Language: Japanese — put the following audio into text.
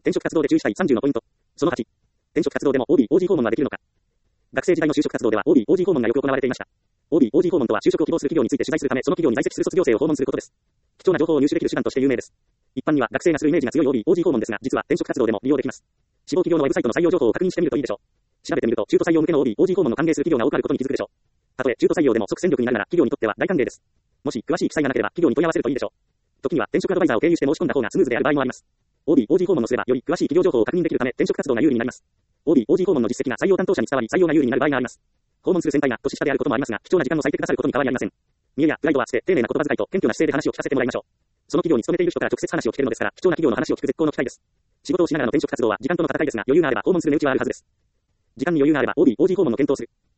転職活動で注意したい30のポイント。その8。転職活動でも OB、OG 訪問はできるのか。学生時代の就職活動では OB、OG 訪問がよく行われていました。OB、OG 訪問とは就職を希望する企業について取材するため、その企業に在籍する卒業生を訪問することです。貴重な情報を入手できる手段として有名です。一般には学生がするイメージが強い OB、OG 訪問ですが、実は転職活動でも利用できます。志望企業のウェブサイトの採用情報を確認してみるといいでしょう。調べてみると、中途採用向けの OB、OG 訪問の歓迎する企業が多くあることに気づくでしょう。たとえ中途採用でも即戦力になるなら、企業にとっては大歓迎です。もし詳しい記載がなければ、企業に問い合わせるといいでしょう。時には転職アドバイザーを経由して申し込んだ方がスムーズである場合もあります。OB、OG 訪問をすれば、より詳しい企業情報を確認できるため、転職活動が有利になります。OB、OG 訪問の実績が採用担当者に伝わり、採用が有利になる場合があります。訪問する先輩が年下であることもありますが、貴重な時間を割いてくださることに変わりありません。見栄やプライドは捨て、丁寧な言葉遣いと謙虚な姿勢で話を聞かせてもらいましょう。その企業に勤めている人から直接話を聞けるのですから、貴重な企業の話を聞く絶好の機会です。仕事をしながらの転職活動は時間との戦いですが、余裕があれば訪問する値打ちはあるはずです。時間に余裕があれば OB、OG 訪問の検討する。